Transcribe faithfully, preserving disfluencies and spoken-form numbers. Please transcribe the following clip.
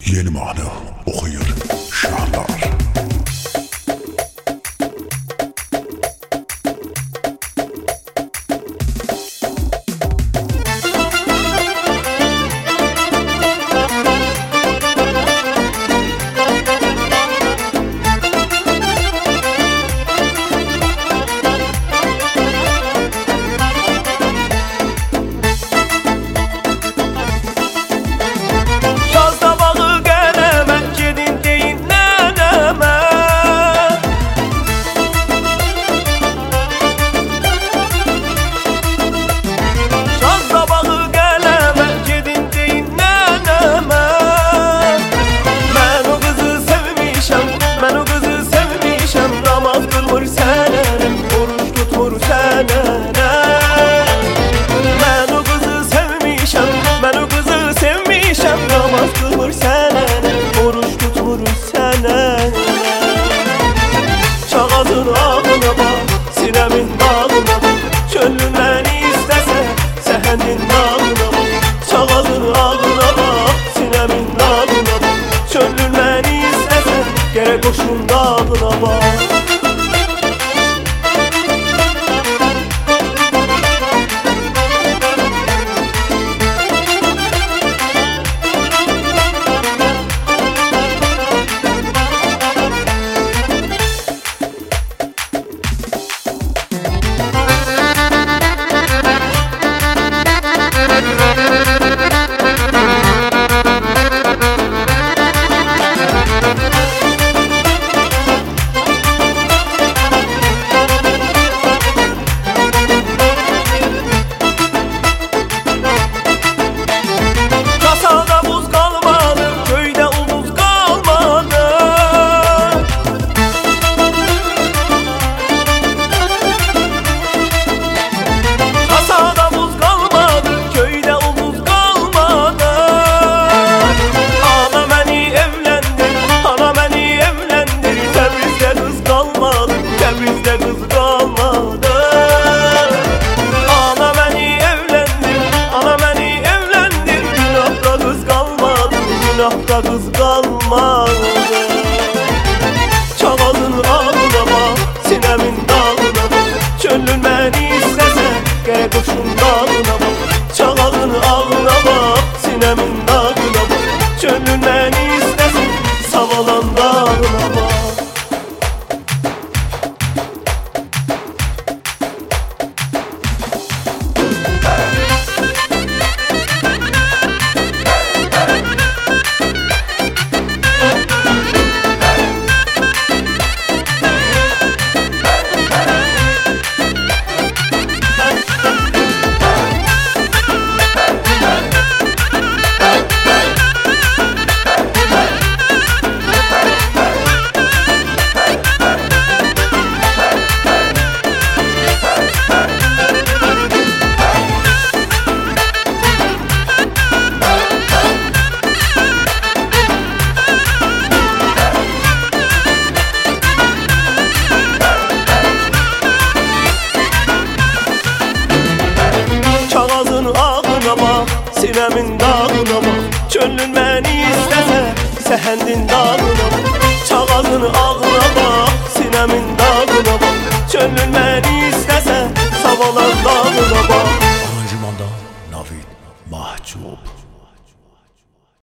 Yeni mahnı okuyur Şahlar. Çağatın ağına bak, sinemin dağına bak. Çöllün beni istese, sehenin dağına bak. Çağatın ağına bak, sinemin dağına bak. Çöllün beni istese, gerek koşun dağına bak. Günahda kız kalmadı. Çağatın ağına bak, sinemin dağına bak. Çöllün beni istese, gerek koşun dağına bak. Çağatın ağına bak, sinemin dağına bak. Çöllün beni istese, savalan dağına bak. Sinemin dağına bak, çöllün beni istese, sehendin dağına bak. Çağatın ağına bak, sinemin dağına bak. Çöllün beni istese, savalan dağına bak.